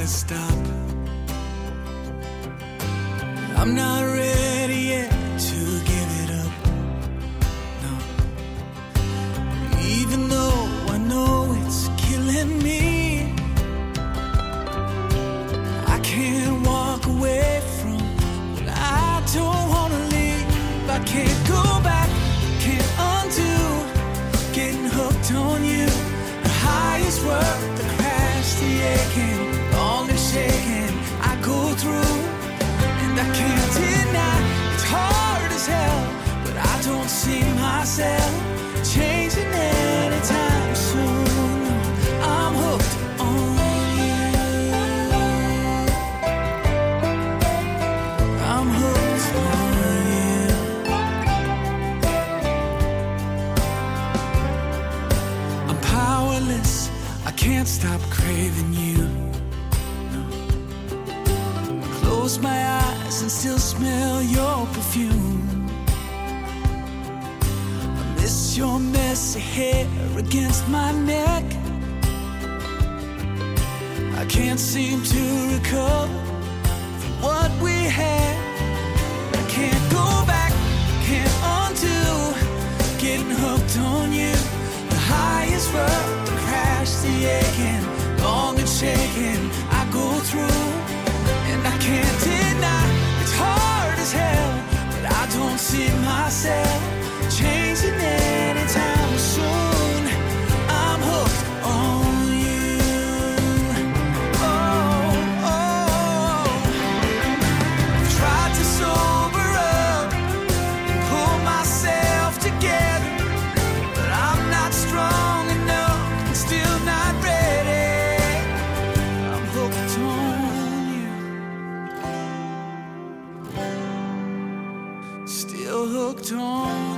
stop. I'm not ready yet to give it up, no. Even though I know it's killing me, I can't walk away from what I don't wanna leave. I can't go back, can't undo getting hooked on you. The highest work, the crash, the aching, all the shaking I go through. And I can't deny it's hard as hell, but I don't see myself changing anytime soon. I'm hooked on you. I'm hooked on you. I'm powerless, I can't stop craving you. Close my eyes and still smell your perfume. I miss your messy hair against my neck. I can't seem to recover from what we had. I can't go back, can't undo getting hooked on you. The highest road, the crash, the aching, long and shaking I go through. And I can't deny it's hard as hell, but I don't see myself changing anytime soon. I'm hooked on you. Oh, oh. I've tried to sober up and pull myself together, but I'm not strong enough and still not ready. I'm hooked on you. Still hooked on